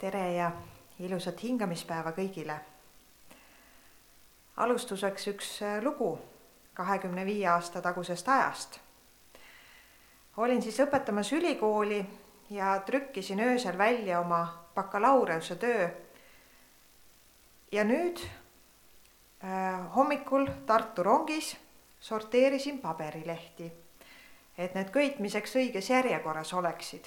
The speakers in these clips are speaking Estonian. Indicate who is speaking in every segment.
Speaker 1: Tere ja ilusat hingamispäeva kõigile. Alustuseks üks lugu 25 aasta tagusest ajast. Olin siis õpetamas ülikooli ja trükkisin öösel välja oma bakalaureuse töö. Ja nüüd hommikul Tartu rongis sorteerisin paberilehti, et need köitmiseks õiges järjekorras oleksid.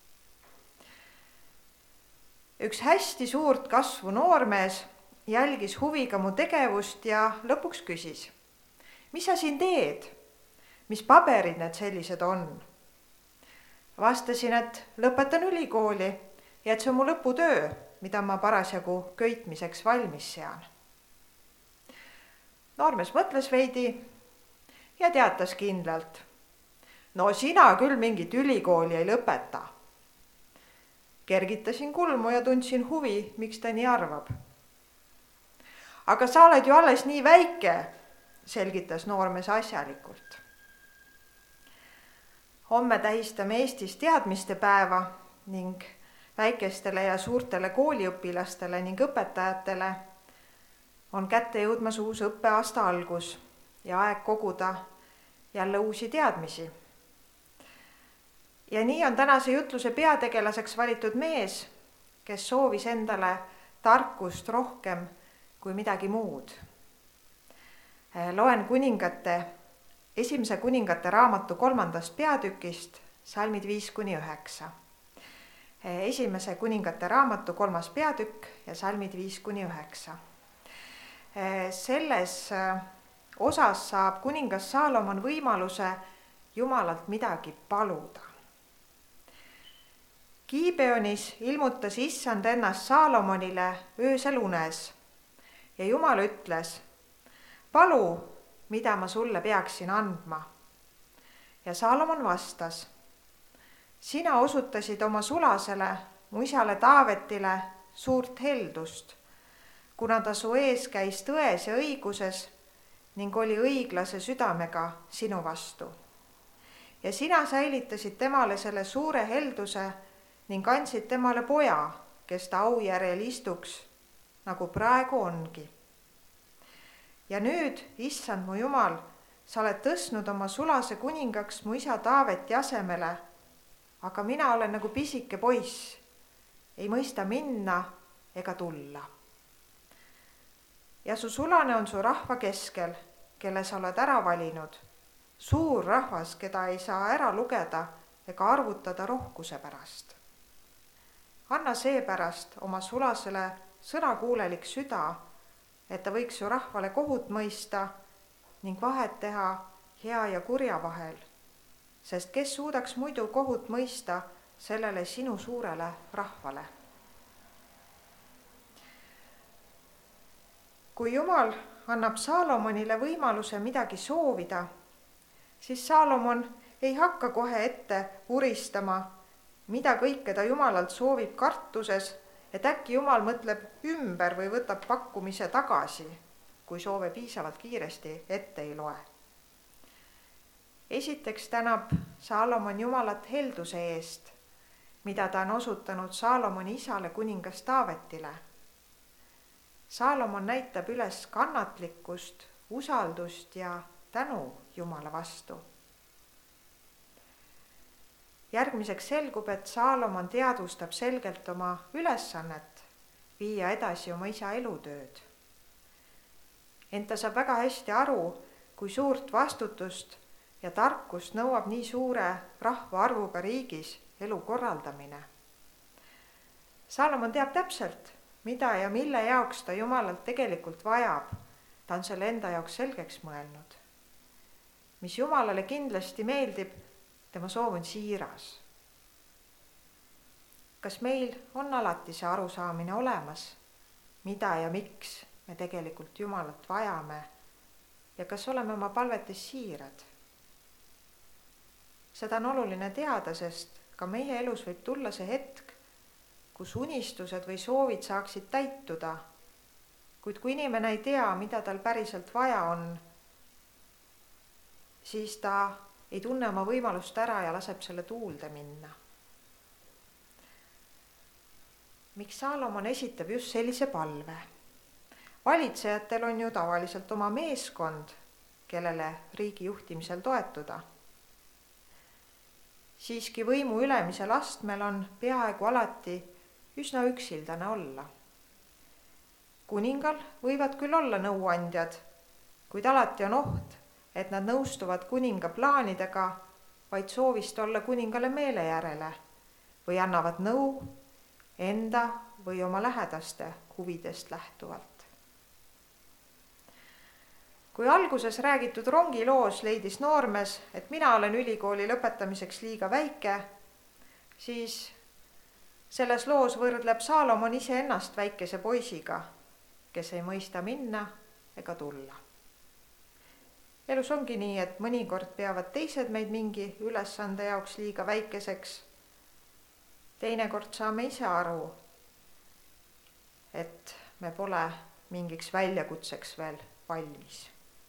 Speaker 1: Üks hästi suurt kasvu noormees jälgis huviga mu tegevust ja lõpuks küsis, mis sa siin teed? Mis paberid need sellised on? Vastasin, et lõpetan ülikooli ja et see on mu lõputöö, mida ma parasjagu köitmiseks valmis sean. Noormees mõtles veidi ja teatas kindlalt. No sina küll mingit ülikooli ei lõpeta. Kergitasin kulmu ja tundsin huvi, miks ta nii arvab. Aga sa oled ju alles nii väike, selgitas noormees asjalikult. Homme tähistame Eestis teadmiste päeva ning väikestele ja suurtele kooliõpilastele ning õpetajatele on kätte jõudmas uus õppeaasta algus ja aeg koguda jälle uusi teadmisi. Ja nii on tänase jutluse peategelaseks valitud mees, kes soovis endale tarkust rohkem kui midagi muud. Loen esimese kuningate raamatu 3. peatükist, salmid 5-9. Esimese kuningate raamatu 3. peatükk ja salmid 5-9. Selles osas saab kuningas Saalomon võimaluse Jumalalt midagi paluda. Gibeonis ilmutas issand ennast Saalomonile öösel unes ja Jumal ütles, palu, mida ma sulle peaksin andma. Ja Saalomon vastas, sina osutasid oma sulasele, mu isale Taavetile suurt heldust, kuna ta su ees käis tões ja õiguses ning oli õiglase südamega sinu vastu. Ja sina säilitasid temale selle suure helduse ning andsid temale poja, kes ta au järel istuks, nagu praegu ongi. Ja nüüd, issand mu Jumal, sa oled tõstnud oma sulase kuningaks mu isa Taaveti asemele, aga mina olen nagu pisike poiss, ei mõista minna ega tulla. Ja su sulane on su rahva keskel, kelle sa oled ära valinud, suur rahvas, keda ei saa ära lugeda ega arvutada rohkuse pärast. Anna seepärast oma sulasele sõnakuulelik süda, et ta võiks su rahvale kohut mõista ning vahet teha hea ja kurja vahel, sest kes suudaks muidu kohut mõista sellele sinu suurele rahvale. Kui Jumal annab Saalomonile võimaluse midagi soovida, siis Saalomon ei hakka kohe ette uristama, mida kõike ta Jumalalt soovib kartuses, et äkki Jumal mõtleb ümber või võtab pakkumise tagasi, kui soove piisavalt kiiresti ette ei loe. Esiteks tänab Saalomon Jumalat helduse eest, mida ta on osutanud Saalomoni isale kuningas Taavetile. Saalomon näitab üles kannatlikkust, usaldust ja tänu Jumala vastu. Järgmiseks selgub, et Saalomon teadvustab selgelt oma ülesannet viia edasi oma isa elutööd. Ent ta saab väga hästi aru, kui suurt vastutust ja tarkust nõuab nii suure rahvaarvuga riigis elu korraldamine. Saalomon teab täpselt, mida ja mille jaoks ta Jumalalt tegelikult vajab. Ta on selle enda jaoks selgeks mõelnud. Mis Jumalale kindlasti meeldib, tema soov on siiras. Kas meil on alati see arusaamine olemas, mida ja miks me tegelikult Jumalat vajame ja kas oleme oma palvetes siirad? Seda on oluline teada, sest ka meie elus võib tulla see hetk, kus unistused või soovid saaksid täituda, kuid kui inimene ei tea, mida tal päriselt vaja on, siis ta ei tunne oma võimalust ära ja laseb selle tuulde minna. miks Saalomon esitab just sellise palve? Valitsejatel on ju tavaliselt oma meeskond, kellele riigi juhtimisel toetuda. Siiski võimu ülemisel astmel on peaaegu alati üsna üksildane olla. Kuningal võivad küll olla nõuandjad, kuid alati on oht, et nad nõustuvad kuninga plaanidega vaid soovist olla kuningale meele järele või annavad nõu enda või oma lähedaste huvidest lähtuvalt. Kui alguses räägitud rongiloos leidis noormees, et mina olen ülikooli lõpetamiseks liiga väike, siis selles loos võrdleb Saalomon iseennast väikese poisiga, kes ei mõista minna ega tulla. Elus ongi nii, et mõnikord peavad teised meid mingi ülesande jaoks liiga väikeseks. Teinekord saame ise aru, et me pole mingiks väljakutseks veel valmis.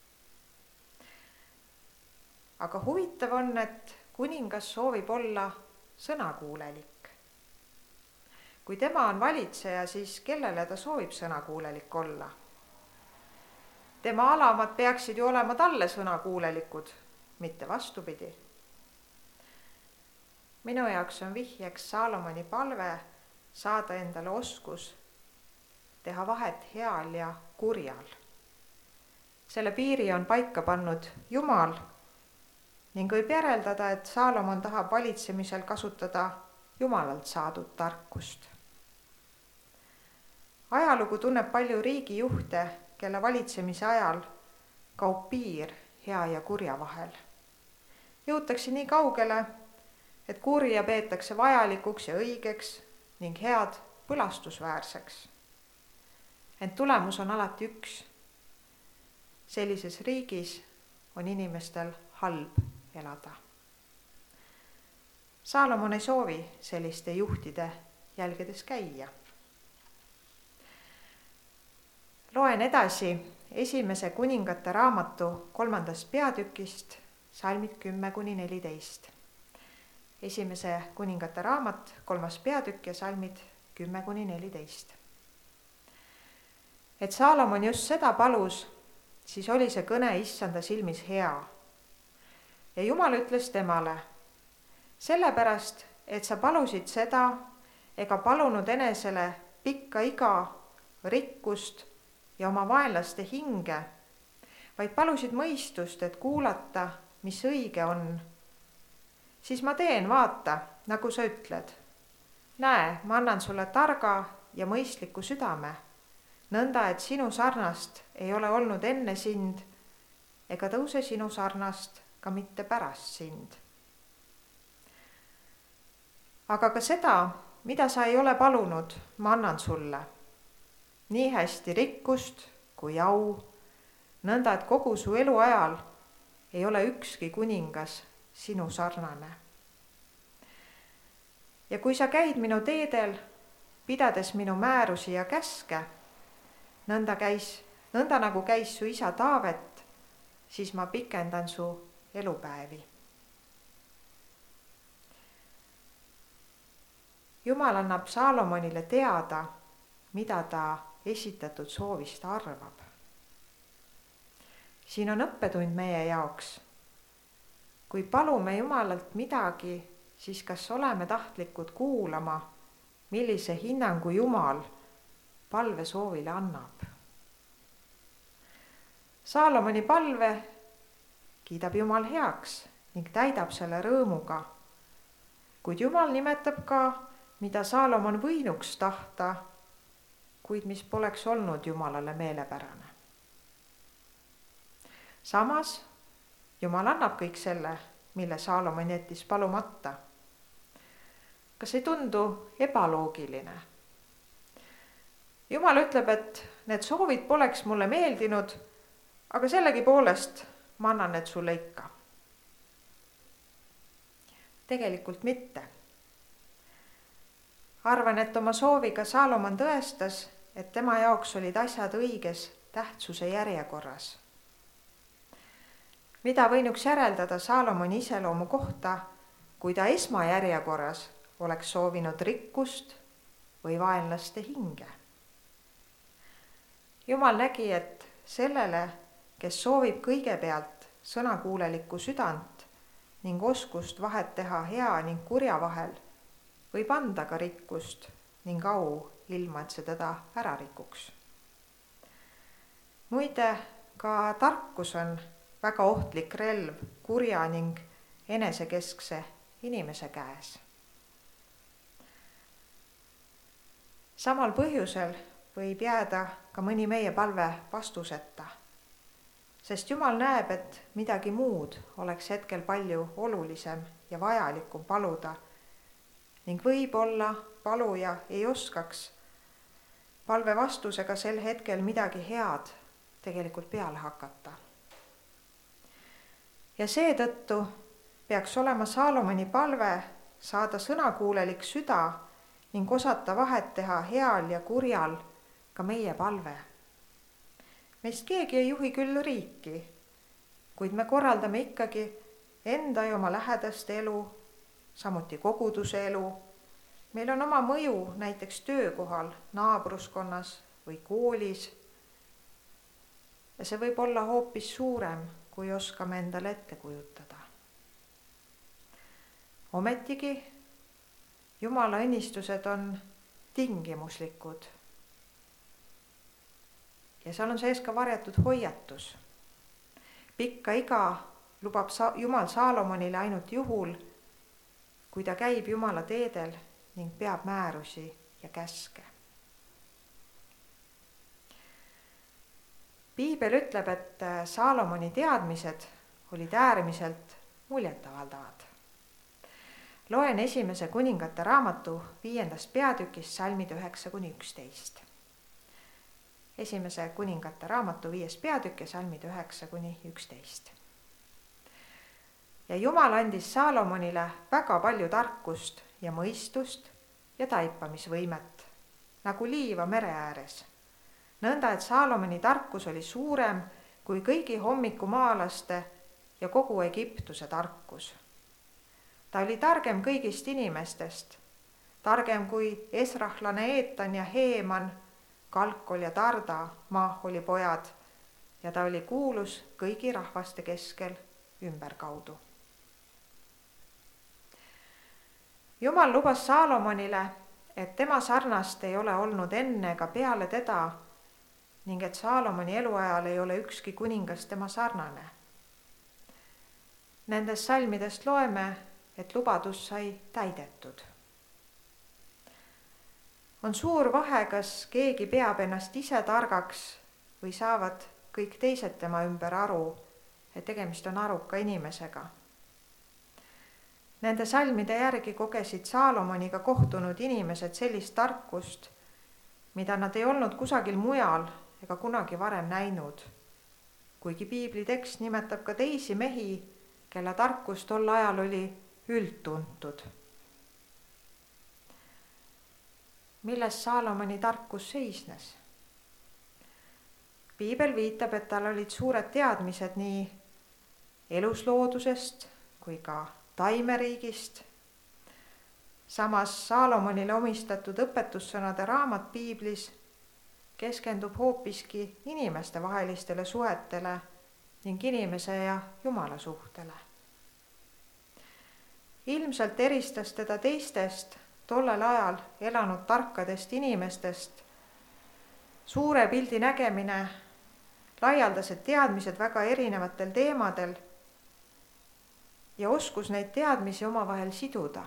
Speaker 1: Aga huvitav on, et kuningas soovib olla sõnakuulelik. Kui tema on valitseja, siis kellele ta soovib sõnakuulelik olla? Tema alamad peaksid ju olema talle sõnakuulelikud, mitte vastupidi. Minu jaoks on vihjeks Saalomoni palve saada endale oskus teha vahet heal ja kurjal. Selle piiri on paika pannud Jumal ning võib järeldada, et Saalomon tahab valitsemisel kasutada Jumalalt saadud tarkust. Ajalugu tunneb palju riigijuhte, kelle valitsemise ajal kaob piir hea ja kurja vahel. Jõutakse nii kaugele, et kurja peetakse vajalikuks ja õigeks ning head põlastusväärseks. Ent tulemus on alati üks. Sellises riigis on inimestel halb elada. Saalomon ei soovi selliste juhtide jälgedes käia. Loen edasi 1. kuningate raamatu 3. peatükist salmid 10-14. 1. kuningate raamat 3. peatükk ja salmid 10-14. Et Saalomon just seda palus, siis oli see kõne issanda silmis hea. Ja Jumal ütles temale, sellepärast, et sa palusid seda ega palunud enesele pikka iga, rikkust ja oma vaenlaste hinge, vaid palusid mõistust, et kuulata, mis õige on. Siis ma teen, vaata, nagu sa ütled. Näe, ma annan sulle targa ja mõistliku südame, nõnda, et sinu sarnast ei ole olnud enne sind ega tõuse sinu sarnast ka mitte pärast sind. Aga ka seda, mida sa ei ole palunud, ma annan sulle. Nii hästi rikkust kui au, nõnda, et kogu su elu ajal ei ole ükski kuningas sinu sarnane. Ja kui sa käid minu teedel, pidades minu määrusi ja käske, nõnda nagu käis su isa Taavet, siis ma pikendan su elupäevi. Jumal annab Saalomonile teada, mida ta esitatud soovist arvab. Siin on õppetund meie jaoks. Kui palume Jumalalt midagi, siis kas oleme tahtlikud kuulama, millise hinnangu Jumal palve soovile annab. Saalomoni palve kiidab Jumal heaks ning täidab selle rõõmuga. Kuid Jumal nimetab ka, mida Saalomon võinuks tahta, kuid mis poleks olnud Jumalale meelepärane. Samas Jumal annab kõik selle, mille Saalomon jättis palumata. Kas ei tundu ebaloogiline? Jumal ütleb, et need soovid poleks mulle meeldinud, aga sellegipoolest ma annan need sulle ikka. Tegelikult mitte. Arvan, et oma sooviga Saalomon tõestas, et tema jaoks olid asjad õiges tähtsuse järjekorras. Mida võinuks järeldada Saalomoni iseloomu kohta, kui ta esmajärjekorras oleks soovinud rikkust või vaenlaste hinge. Jumal nägi, et sellele, kes soovib kõigepealt sõnakuulelikku südant ning oskust vahet teha hea ning kurja vahel, võib anda ka rikkust ning au, ilma et see teda ära rikuks. Muide, ka tarkus on väga ohtlik relv kurja ning enesekeskse inimese käes. Samal põhjusel võib jääda ka mõni meie palve vastuseta, sest Jumal näeb, et midagi muud oleks hetkel palju olulisem ja vajalikum paluda ning võib-olla paluja ei oskaks palve vastusega sel hetkel midagi head tegelikult peale hakata. Ja seetõttu peaks olema Saalomoni palve saada sõnakuulelik süda ning osata vahet teha heal ja kurjal ka meie palve. Meist keegi ei juhi küll riiki, kuid me korraldame ikkagi enda ja oma lähedaste elu, samuti koguduse elu. Meil on oma mõju näiteks töökohal, naabruskonnas või koolis. Ja see võib olla hoopis suurem, kui oskame endale ette kujutada. Ometigi Jumala õnnistused on tingimuslikud. Ja seal on sees ka varjatud hoiatus. Pikka iga lubab Jumal Saalomonile ainult juhul, kui ta käib Jumala teedel ning peab määrusi ja käske. Piibel ütleb, et Saalomoni teadmised olid äärmiselt muljetavaldavad. Loen 1. kuningate raamatu 5. peatükist salmid 9-11. 1. kuningate raamatu 5. peatükk ja salmid 9-11. Ja Jumal andis Saalomonile väga palju tarkust ja mõistust ja taipamisvõimet, nagu liiva mere ääres. Nõnda, et Saalomoni tarkus oli suurem kui kõigi hommikumaalaste ja kogu Egiptuse tarkus. Ta oli targem kõigist inimestest, targem kui esrahlane Eetan ja Heeman, Kalkol ja Tarda, Maaholi pojad, ja ta oli kuulus kõigi rahvaste keskel ümberkaudu. Jumal lubas Saalomonile, et tema sarnast ei ole olnud enne ega peale teda ning et Saalomoni eluajal ei ole ükski kuningas tema sarnane. Nendest salmidest loeme, et lubadus sai täidetud. On suur vahe, kas keegi peab ennast ise targaks või saavad kõik teised tema ümber aru, et tegemist on aruka inimesega. Nende salmide järgi kogesid Saalomoniga kohtunud inimesed sellist tarkust, mida nad ei olnud kusagil mujal ega kunagi varem näinud, kuigi piibli tekst nimetab ka teisi mehi, kelle tarkus tol ajal oli üldtuntud. Milles Saalomoni tarkus seisnes? Piibel viitab, et tal olid suured teadmised nii elusloodusest kui ka taimeriigist. Samas Saalomonile omistatud õpetussõnade raamat piiblis keskendub hoopiski inimeste vahelistele suhetele ning inimese ja Jumala suhtele. Ilmselt eristas teda teistest tollel ajal elanud tarkadest inimestest suure pildi nägemine, laialdased teadmised väga erinevatel teemadel ja oskus neid teadmisi omavahel siduda.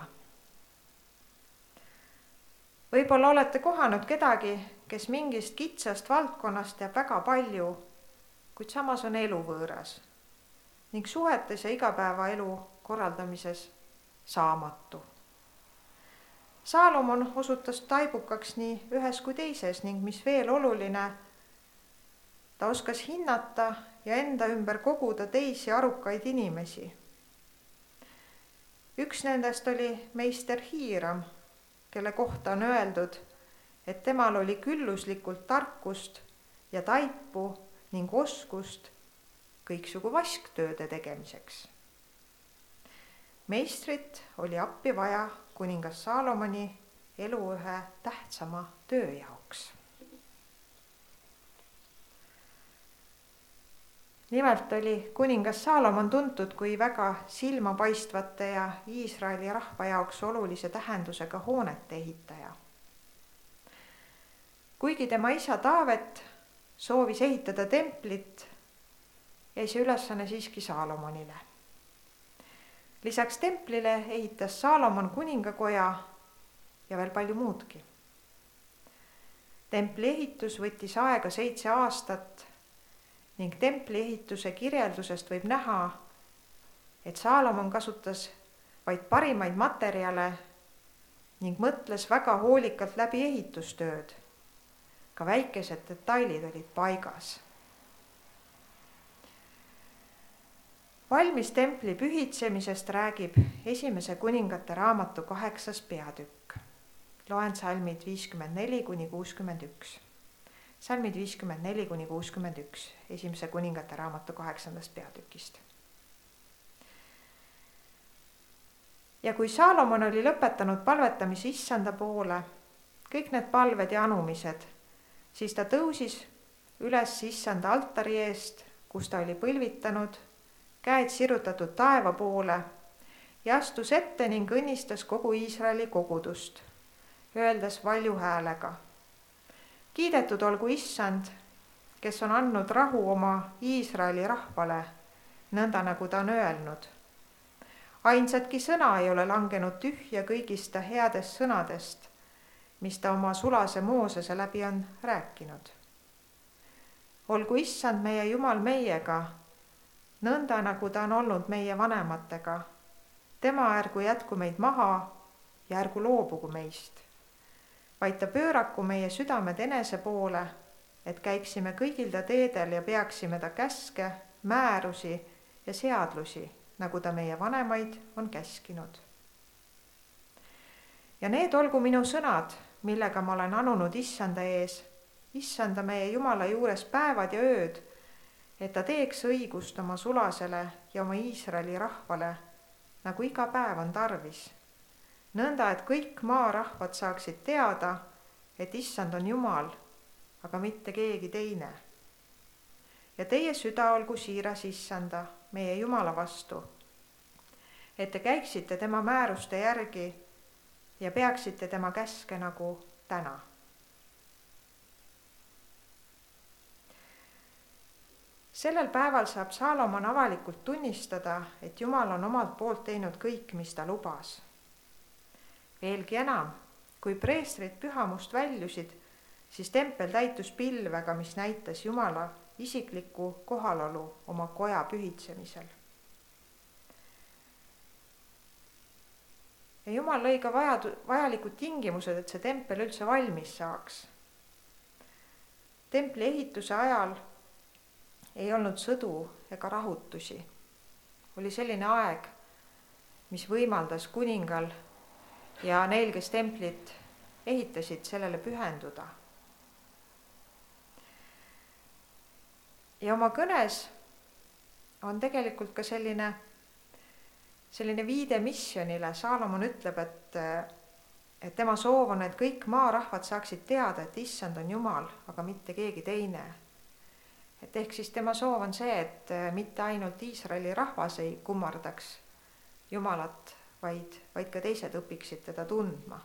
Speaker 1: Võib-olla olete kohanud kedagi, kes mingist kitsast valdkonnast teab väga palju, kuid samas on eluvõõras ning suhetes ja igapäevaelu korraldamises saamatu. Saalomon osutas taibukaks nii ühes kui teises ning mis veel oluline, ta oskas hinnata ja enda ümber koguda teisi arukaid inimesi. Üks nendest oli meister Hiiram, kelle kohta on öeldud, et temal oli külluslikult tarkust ja taipu ning oskust kõiksugu vasktööde tegemiseks. Meistrit oli appi vaja kuningas Saalomoni elu ühe tähtsama töö jaoks. Nimelt oli kuningas Saalomon tuntud kui väga silmapaistvate ja Iisraeli rahva jaoks olulise tähendusega hoonete ehitaja. Kuigi tema isa Taavet soovis ehitada templit, jäi see ülesanne siiski Saalomonile. Lisaks templile ehitas Saalomon kuningakoja ja veel palju muudki. Templi ehitus võttis aega 7 aastat ning templi ehituse kirjeldusest võib näha, et Saalomon kasutas vaid parimaid materjale ning mõtles väga hoolikalt läbi ehitustööd. Ka väikesed detailid olid paigas. Valmis templi pühitsemisest räägib Esimese kuningate raamatu 8. peatükk. Loen salmid 54-61. Salmid 54-61 Esimese kuningate raamatu 8. peatükist. Ja kui Saalomon oli lõpetanud palvetamise issanda poole, kõik need palved ja anumised, siis ta tõusis üles issanda altari eest, kus ta oli põlvitanud, käed sirutatud taeva poole ja astus ette ning õnnistas kogu Iisraeli kogudust, öeldes valju häälega: kiidetud olgu issand, kes on andnud rahu oma Iisraeli rahvale, nõnda nagu ta on öelnud. Ainsatki sõna ei ole langenud tühja kõigist ta headest sõnadest, mis ta oma sulase Moosese läbi on rääkinud. Olgu issand meie Jumal meiega, nõnda nagu ta on olnud meie vanematega. Tema ärgu jätku meid maha ja ärgu loobugu meist, vaid ta pööraku meie südamed enese poole, et käiksime kõigil ta teedel ja peaksime ta käske, määrusi ja seadlusi, nagu ta meie vanemaid on käskinud. Ja need olgu minu sõnad, millega ma olen anunud issanda ees, issanda meie Jumala juures päevad ja ööd, et ta teeks õigust oma sulasele ja oma Iisraeli rahvale, nagu iga päev on tarvis. Nõnda, et kõik maarahvad saaksid teada, et issand on Jumal, aga mitte keegi teine. Ja teie süda olgu siiras issanda, meie Jumala vastu, et te käiksite tema määruste järgi ja peaksite tema käske nagu täna. Sellel päeval saab Saalomon avalikult tunnistada, et Jumal on omalt poolt teinud kõik, mis ta lubas. Veelgi enam, kui preestrid pühamust väljusid, siis tempel täitus pilvega, mis näitas Jumala isiklikku kohalolu oma koja pühitsemisel. Ja Jumal lõi ka vajalikud tingimused, et see tempel üldse valmis saaks. Templi ehituse ajal ei olnud sõdu ega rahutusi. Oli selline aeg, mis võimaldas kuningal ja neil, kes templit ehitasid, sellele pühenduda. Ja oma kõnes on tegelikult ka selline viide missionile. Saalomon ütleb, et tema soov on, et kõik maarahvad saaksid teada, et issand on Jumal, aga mitte keegi teine. Et ehk siis tema soov on see, et mitte ainult Iisraeli rahvas ei kummardaks Jumalat, vaid ka teised õpiksid teda tundma.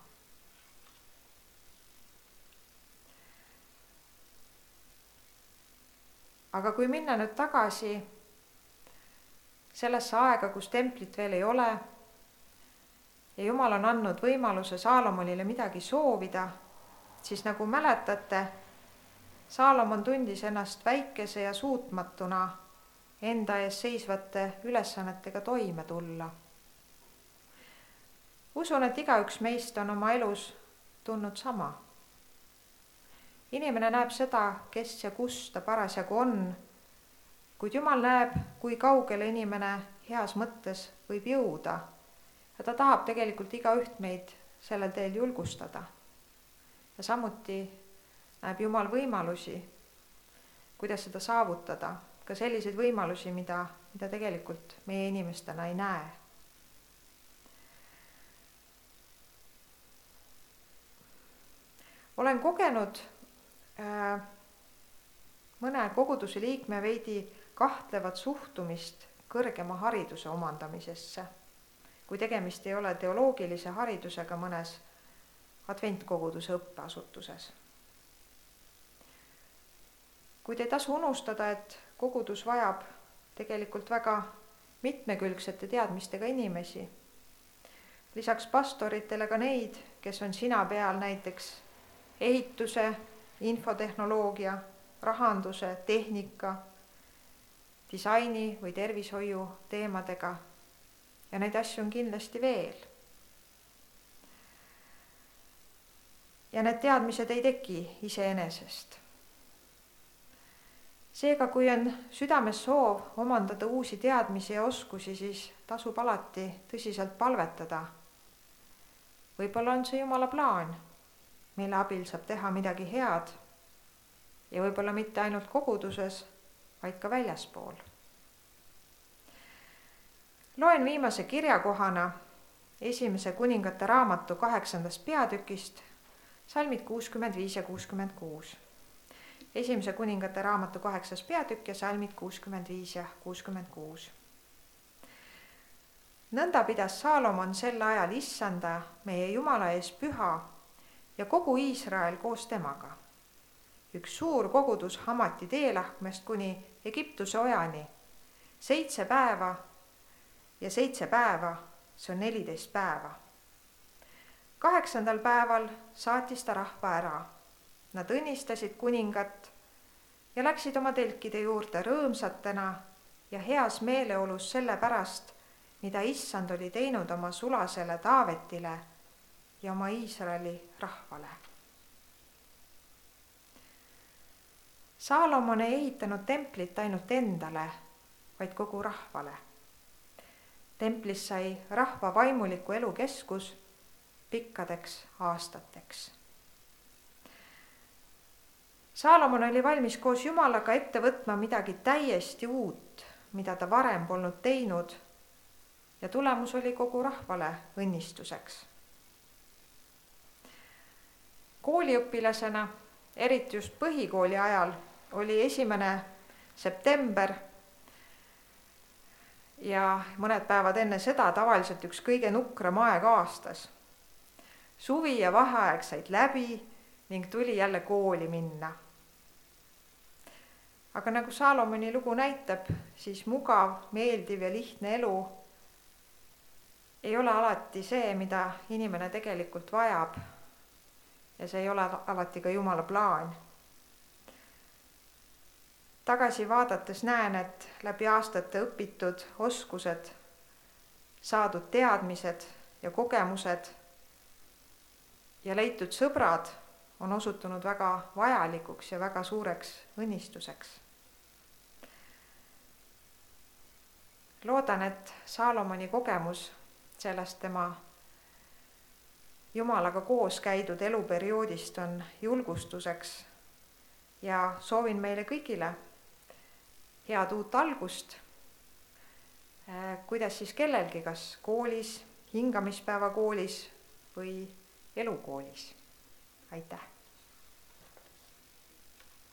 Speaker 1: Aga kui minna nüüd tagasi sellesse aega, kus templit veel ei ole ja Jumal on andnud võimaluse Saalomonile midagi soovida, siis nagu mäletate, Saalomon tundis ennast väikese ja suutmatuna enda ees seisvate ülesannetega toime tulla. Usun, et igaüks meist on oma elus tundnud sama. Inimene näeb seda, kes ja kus ta parasjagu on, kuid Jumal näeb, kui kaugele inimene heas mõttes võib jõuda ja ta tahab tegelikult igaüht meid sellel teel julgustada. Ja samuti näeb Jumal võimalusi, kuidas seda saavutada, ka selliseid võimalusi, mida tegelikult meie inimestena ei näe. olen kogenud mõne koguduse liikme veidi kahtlevat suhtumist kõrgema hariduse omandamisesse, kui tegemist ei ole teoloogilise haridusega mõnes adventkoguduse õppeasutuses. Kuid ei tasu unustada, et kogudus vajab tegelikult väga mitmekülgsete teadmistega inimesi. Lisaks pastoritele ka neid, kes on sina peal näiteks ehituse, infotehnoloogia, rahanduse, tehnika, disaini või tervishoiu teemadega. Ja neid asju on kindlasti veel. Ja need teadmised ei teki iseenesest. Seega, kui on südames soov omandada uusi teadmisi ja oskusi, siis tasub alati tõsiselt palvetada. Võib-olla on see Jumala plaan, mille abil saab teha midagi head ja võib-olla mitte ainult koguduses, vaid ka väljaspool. Loen viimase kirjakohana 1. kuningate raamatu 8. peatükist, salmid 65 ja 66. 1. kuningate raamatu 8. peatükk ja salmid 65 ja 66. Nõnda pidas Saalomon sel ajal Issanda, meie Jumala ees püha ja kogu Iisrael koos temaga. Üks suur kogudus Hamati teelahkmest kuni Egiptuse ojani, 7 päeva ja 7 päeva, see on 14 päeva. 8. päeval saatis ta rahva ära. Nad õnnistasid kuningat ja läksid oma telkide juurde rõõmsatena ja heas meeleolus selle pärast, mida Issand oli teinud oma sulasele Taavetile ja oma Iisraeli rahvale. Saalomon ei ehitanud templit ainult endale, vaid kogu rahvale. Templis sai rahva vaimuliku elu keskus pikkadeks aastateks. Saalomon oli valmis koos Jumalaga ette võtma midagi täiesti uut, mida ta varem polnud teinud, ja tulemus oli kogu rahvale õnnistuseks. Kooliõpilasena, eriti just põhikooli ajal, oli 1. september ja mõned päevad enne seda tavaliselt üks kõige nukram aeg aastas. Suvi ja vaheaeg said läbi ning tuli jälle kooli minna. Aga nagu Saalomoni lugu näitab, siis mugav, meeldiv ja lihtne elu ei ole alati see, mida inimene tegelikult vajab, ja see ei ole alati ka Jumala plaan. Tagasi vaadates näen, et läbi aastate õpitud oskused, saadud teadmised ja kogemused ja leitud sõbrad on osutunud väga vajalikuks ja väga suureks õnnistuseks. Loodan, et Saalomoni kogemus sellest tema Jumalaga koos käidud eluperioodist on julgustuseks ja soovin meile kõigile head uut algust, kuidas siis kellelgi, kas koolis, hingamispäeva koolis või elukoolis. Aitäh!